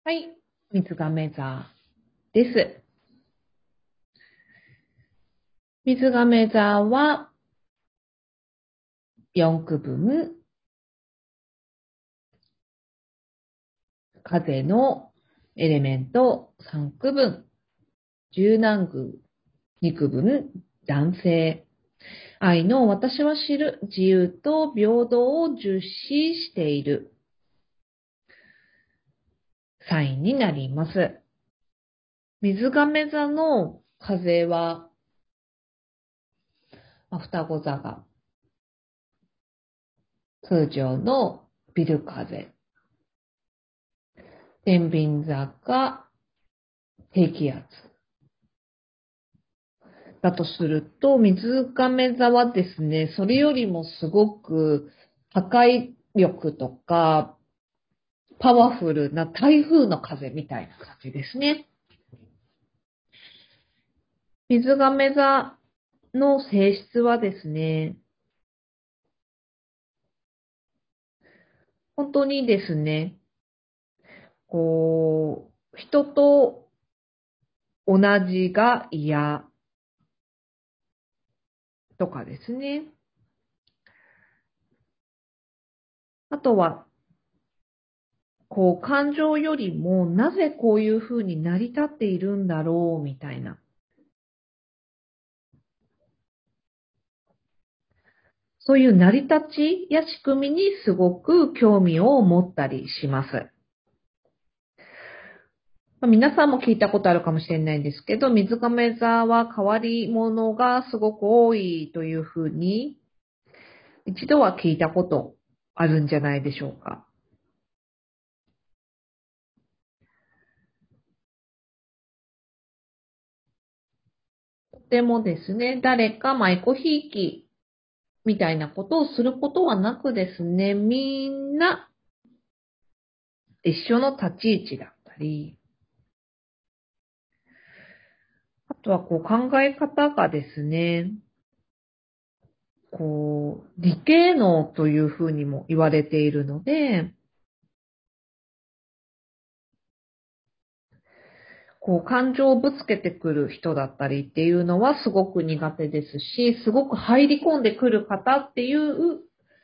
はい。水亀座です。水亀座は4区分、風のエレメント3区分、柔軟宮2区分、男性。愛の私は知る自由と平等を重視しているサインになります。水亀座の風は、双子座が通常のビル風。天秤座が低気圧。だとすると、水亀座はですね、それよりもすごく破壊力とか、パワフルな台風の風みたいな感じですね。水亀座の性質はですね、本当にですね、人と同じが嫌とかですね。あとは、感情よりもなぜこういうふうに成り立っているんだろうみたいな。そういう成り立ちや仕組みにすごく興味を持ったりします。皆さんも聞いたことあるかもしれないんですけど、水亀座は変わり者がすごく多いというふうに、一度は聞いたことあるんじゃないでしょうか。とてもですね、誰かエコひいきみたいなことをすることはなくですね、みんな一緒の立ち位置だったり、あとは考え方がですね、理系脳というふうにも言われているので、感情をぶつけてくる人だったりっていうのはすごく苦手ですし、すごく入り込んでくる方っていう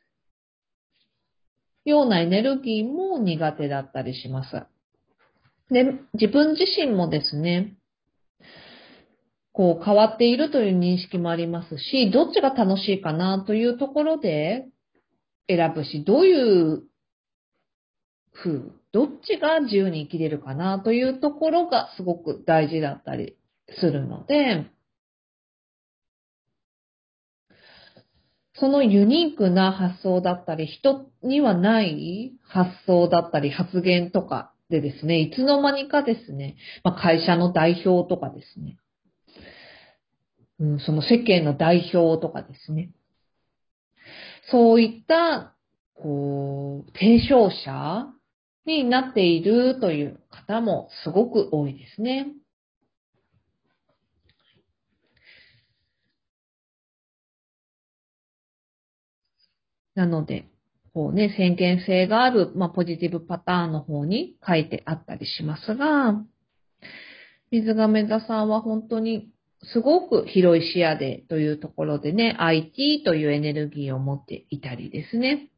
ようなエネルギーも苦手だったりします。で、自分自身もですね、変わっているという認識もありますし、どっちが楽しいかなというところで選ぶし、どういうどっちが自由に生きれるかなというところがすごく大事だったりするので、そのユニークな発想だったり、人にはない発想だったり発言とかでですね、いつの間にかですね、会社の代表とかですね、その世間の代表とかですね、そういった、提唱者になっているという方もすごく多いですね。なので、先見性がある、ポジティブパターンの方に書いてあったりしますが、水亀座さんは本当にすごく広い視野でというところでね、IT というエネルギーを持っていたりですね。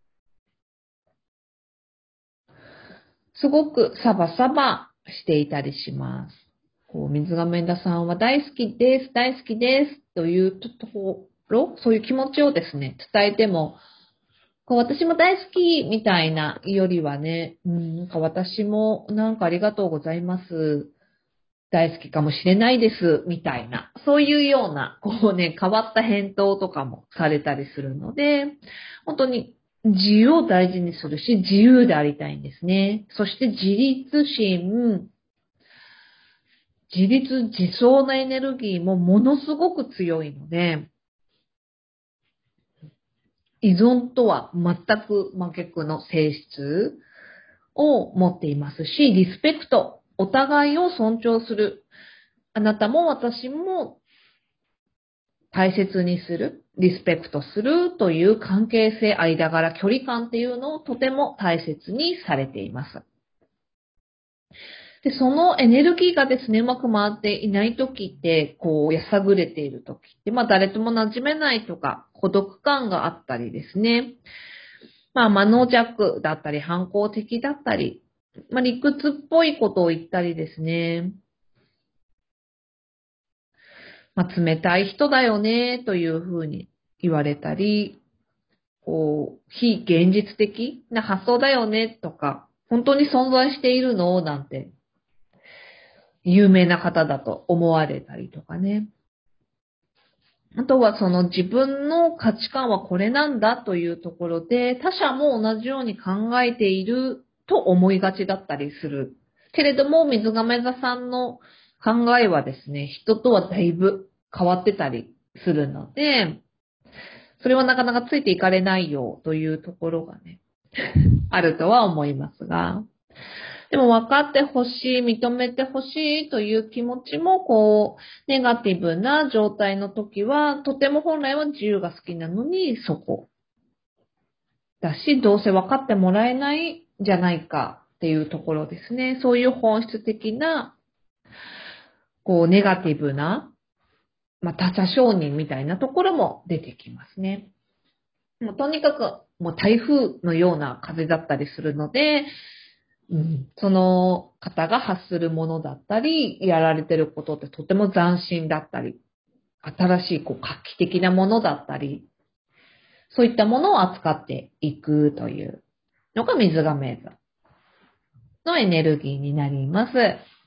すごくサバサバしていたりします。水亀座さんは大好きです、大好きですというところ、そういう気持ちをですね、伝えても、私も大好きみたいなよりはね、私もありがとうございます。大好きかもしれないです、みたいな、そういうような、変わった返答とかもされたりするので、本当に自由を大事にするし、自由でありたいんですね。そして自立心、自立自走のエネルギーもものすごく強いので、依存とは全く真逆の性質を持っていますし、リスペクト、お互いを尊重する。あなたも私も大切にする、リスペクトするという関係性、間柄、距離感っていうのをとても大切にされています。 で、そのエネルギーがですね、うまく回っていない時って、やさぐれている時って、誰とも馴染めないとか、孤独感があったりですね。マノ弱だったり、反抗的だったり、理屈っぽいことを言ったりですね。冷たい人だよね、というふうに言われたり、非現実的な発想だよね、とか、本当に存在しているのなんて、有名な方だと思われたりとかね。あとはその自分の価値観はこれなんだというところで、他者も同じように考えていると思いがちだったりする。けれども、水亀座さんの考えはですね、人とはだいぶ変わってたりするので、それはなかなかついていかれないよというところがね、あるとは思いますが、でも分かってほしい、認めてほしいという気持ちも、ネガティブな状態の時は、とても本来は自由が好きなのに、そこだし、どうせ分かってもらえないじゃないかっていうところですね。そういう本質的な、ネガティブな、他者承認みたいなところも出てきますね。もうとにかく、もう台風のような風だったりするので、その方が発するものだったり、やられてることってとても斬新だったり、新しい画期的なものだったり、そういったものを扱っていくというのが水亀座のエネルギーになります。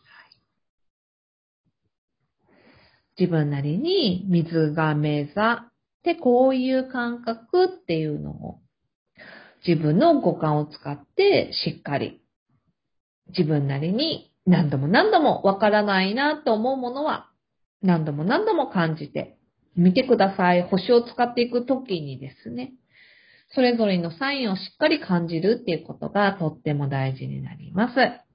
自分なりに水亀座ってこういう感覚っていうのを自分の五感を使ってしっかり自分なりに何度も何度もわからないなと思うものは何度も何度も感じてみてください。星を使っていくときにですね、それぞれのサインをしっかり感じるっていうことがとっても大事になります。